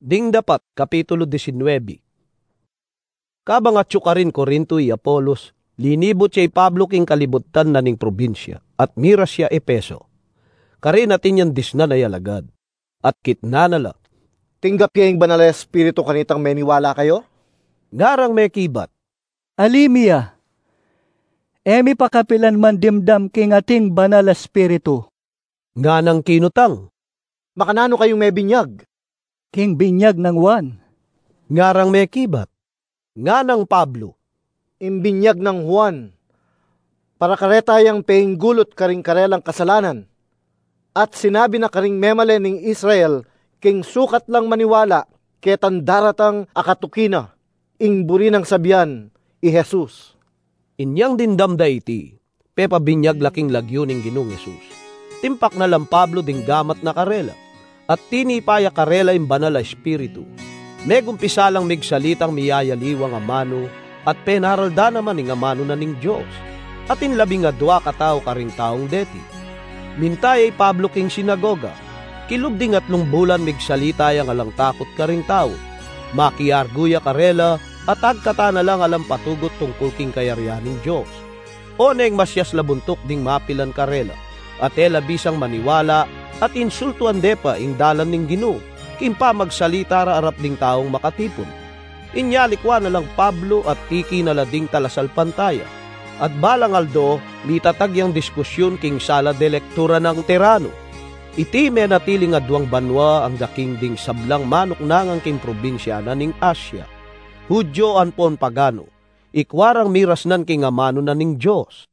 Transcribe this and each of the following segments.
Ding dapat, Kapitulo 19. Kabangatyo ka rin Korinto y Apolos, linibot siya Pablo king kalibutan na ning probinsya, at miras siya Epeso. Kari natin yan disna na yalagad, at kitna nala. Tinggap yung banal na espiritu kanitang meniwala kayo? Ngarang may kibat. Alimia, emi pakapilan man dimdam king ating banal na espiritu. Nga nang kinutang. Makanano kayong may binyag? King binyag ng Juan. Ngarang may kibat. Nga nang Pablo. Imbinyag ng Juan. Para karetayang painggulot karing karelang kasalanan. At sinabi na karing memale ning Israel, king sukat lang maniwala, ketan daratang akatukina, ingburi ng sabyan, i Jesus. Inyang dindamda iti, pepa binyag laking lagyo ning Ginoong Jesus. Timpak na lang Pablo ding gamat na karela, at tinipaya karela yung banal na espiritu. Megumpisa lang migsalitang miyayaliwang amano, at penaralda naman ning amano na ning Diyos. At inlabing adwa katao karing taong deti. Mintay ay Pablo king sinagoga, kilubding 3 bulan migsalita yang alang takot karing tao. Makiarguya karela, at agkata na lang alam patugot tungkol king kayaryaning Diyos. O neng masyas labuntok ding mapilan karela, at ela bisang maniwala, at insultuan depa ing dalan ning Ginoo, kimpa magsalita ra arap ding taong makatipon. Inyalikwa na lang Pablo at tiki na lading talasal pantaya, at balang aldo, mitatag yang diskusyon king sala de lektura ng Tirano. Iti menatiling adwang banwa ang daking ding sablang manok nangang king probinsya na ning Asya. Hudyo anpon pagano, ikwarang miras nan king amano na ning Diyos.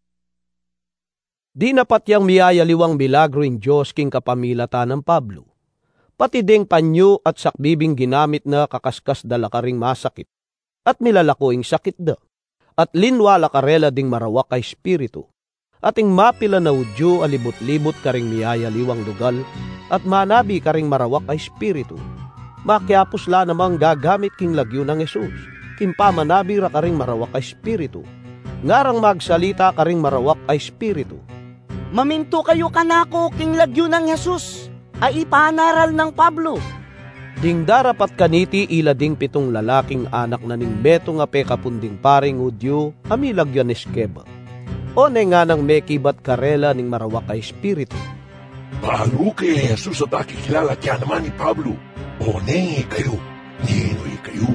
Di napat yang miyayaliwang milagro in Diyos king kapamilata ng Pablo. Pati ding panyo at sakbibing ginamit na kakaskas dala karing masakit, at milalako ing sakit da. At linwala karela ding marawak kay espiritu. Ating mapila na udyo alibot-libot karing miyayaliwang lugal, at manabi karing marawak kay espiritu. Makiapos la namang gagamit king lagyo ng Jesus, kimpa manabi ra karing marawak kay espiritu. Ngarang magsalita karing marawak kay espiritu. Maminto kayo kanako king lagyo ng Jesus, ay ipanaral ng Pablo. Ding darapat kaniti ila ding 7 lalaking anak na ning beto nga pekapunding paring udyo, amilagyan eskeba. O nga nang mekibat karela ning marawak kay espiritu. Paano kay Jesus at akikilala kaya naman ni Pablo? O nengi kayo, ninoy kayo.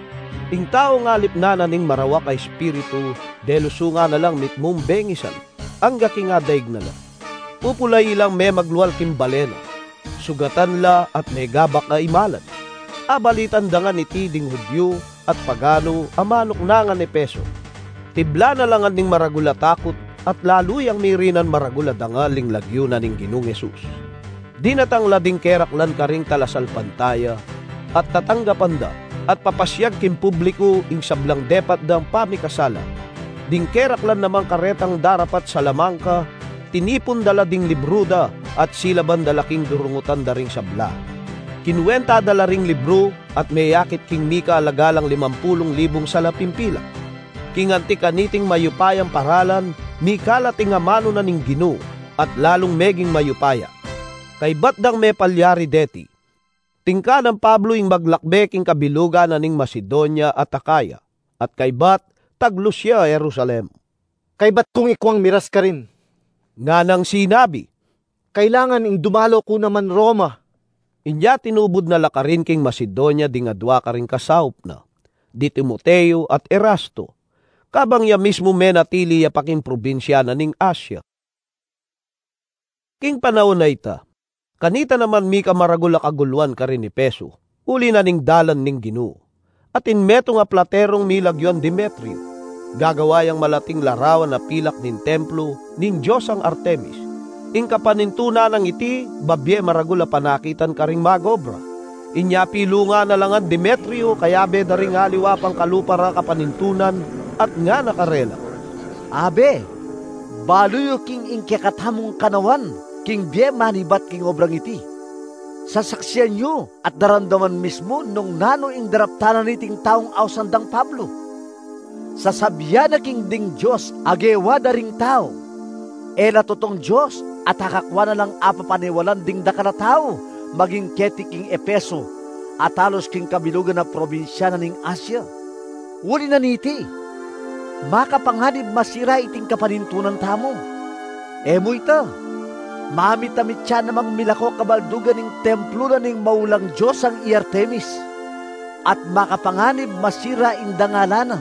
Ing tao nga lipnana ning marawak kay espiritu, delusunga na lang mitmum bengisan, ang gaking daig na lang. Pupulay ilang may magluwal kimbalena, sugatan la at may gabak na imalan. Abalitan dangan iti ding Hudyo at pagano amanok nangan ni Peso. Tibla na lang ning maragula takot at laluyang mirinan maragula dangaling lagyo na ning Ginoong Jesus. Di natang lading keraklan karing talasal pantaya at tatanggapan da at papasyag kim publiko ing sablang depat dang pamikasala. Ding keraklan namang karetang darapat sa lamangka, tinipon dala ding libruda at silaban dalaking durungutan daring sabla. Kinuwenta dala ring libro at mayakit king mika alagalang 50,000 salapimpila. Kinganti kaniting mayupayang paralan, mikala tingamano na ning Ginoo at lalong meging mayupaya. Kay batdang may palyari deti, tingka ng Pablo ing maglakbek ing kabiluga na ning Macedonia at Akaya, at kay bat taglos siya Jerusalem. Kay ba't kung ikwang miras ka rin? Nga nang sinabi, kailangan ing dumalo ko naman Roma. Inya tinubod na lakarin king Macedonia ding adwa karing kasaup na, di Timoteo at Erasto, kabang ya mismo menatili ya paking probinsya na ning Asya. King panahon na ita, kanita naman mika maragula kaguluan ka rin ni Peso, uli na ning dalan ning Ginoo. At inmeto nga platerong milagyon Demetrio, gagawayang malating larawan na pilak nin templo nin Diyos ang Artemis. Ing kapanintuna ng iti, babye maragula panakitan karing magobra. Inya pilunga na langan Demetrio, kaya be daring aliwa pang kalupara kapanintunan at nga nakarela. Abe, baluyo king ingkekatamong kanawan, king bie manibat king obrang iti. Sasaksiyan nyo at daramdaman mismo nung nano ing daraptanan niting taong ausandang Pablo. Sasabiyan na king ding Diyos agewa daring tao. Ela totong Diyos at hakakwa na lang apapaniwalan ding dakana tao maging ketiking Epeso atalos king kabilugan na probinsya na ning Asya. Uli na niti, makapanganib masira iting kapanintunan tamo. Emo ita, mamit-amit siya namang milako kabaldugan ning templo na ning maulang Diyos ang Artemis. At makapanganib masira indangalana.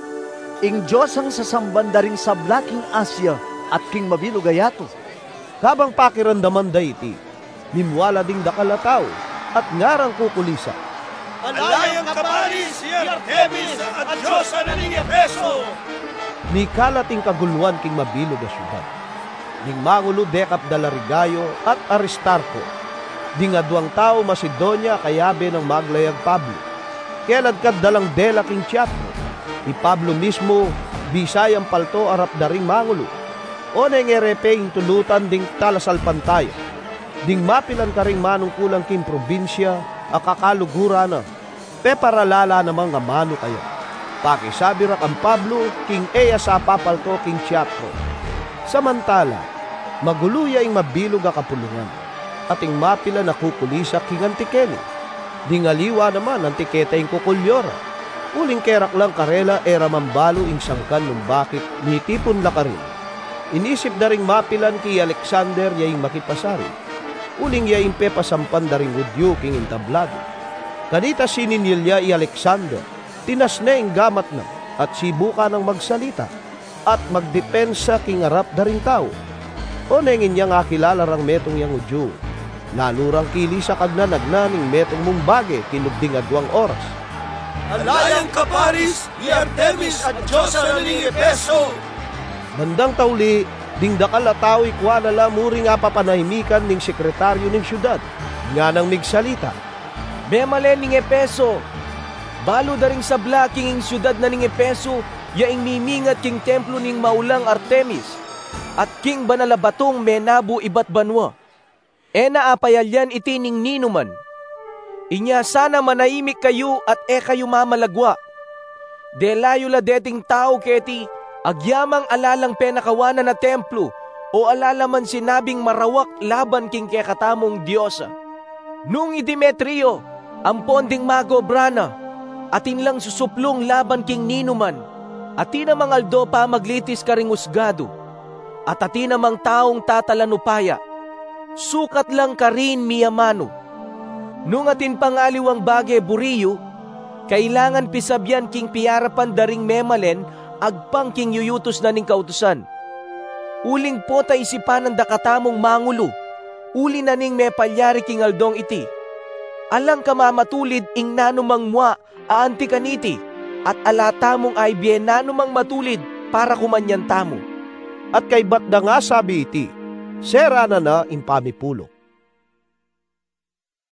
Ing Diyos ang sasambandaring sabla king Asya at king mabilog ayato. Kabang pakiramdaman dayti, mimwala ding dakalataw at ngarang kukulisa. Alayang kaparis si Artemis at Diyosa na ning Efeso! Ni kalating kaguluan king mabilog a syudad. Ning mangulo Dekap Dalarigayo at Aristarco. Ding aduang tao Macedonia kayabe ng maglayag Pablo. Kelad kad dalang dela king teatro. Ni Pablo mismo, Bisayang palto arap daring mangulo. O neng erepeng tulutan ding talasalpan tayo. Ding mapilan karing manungkulang king probinsya, akakalugura na. Te paralala namang nga mano kayo. Pakisabi rak ang Pablo, king Eya sa papalto king teatro. Samantala, maguluya ing mabilog a kapulungan. Ating mapila na kukulisa king Antikeni. Dingaliwa naman ang tiketa ing kukulyora. Uling kerak lang karela era mambalo ing sangkan nung bakit nitipon lakarin. Inisip na ring mapilan ki Alexander yaing makipasari. Uling yaing pepasampan da ring udyo king intablado. Kanita sininilya i Alexander, tinasne ing gamat na at sibuka ng magsalita at magdepensa king arap da ring tao. O nengin niya nga kilala rang metong yang udyo. Nalurang kili sa kagnanagnaning metong mumbage kinugding adwang oras. Alayang kaparis ni Artemis at Diyosa na ning Efeso! Bandang tauli, ding dakalataw ikwa nala muri nga papanahimikan ning sekretaryo ning syudad, nga nang migsalita. Memalen ning Efeso, balo da ring sabla king ing syudad na ning Efeso, yaing mimingat king templo ning maulang Artemis, at king banalabatong menabu ibat banwa. Ena apayalyan iti ning ninuman. Inya sana manaimik kayo at kayo mamalagwa. Delayo la deting tao keti, agyamang alalang penakawanan na templo, o alalaman sinabing marawak laban king kekatamong Diyosa. Nung Demetrio, ang ponding mago brana, atin lang susuplong laban king ninuman, atin namang aldo pa maglitis karing usgado, at atin namang taong tatalanupaya, sukat lang karin miyamano. Nung atin pangaliwang bagay buriyo, kailangan pisabyan king piarapan daring memalen, agpang king yuyutos na ning kautusan. Uling pota isipan ng dakatamong mangulo, uli na ning mepalyari king aldong iti. Alang kamamatulid ing nanumang mua aanti kaniti, at alatamong ay bien nanumang matulid para kumanyan tamo. At kay batda nga sabi iti, sera na impamipulo.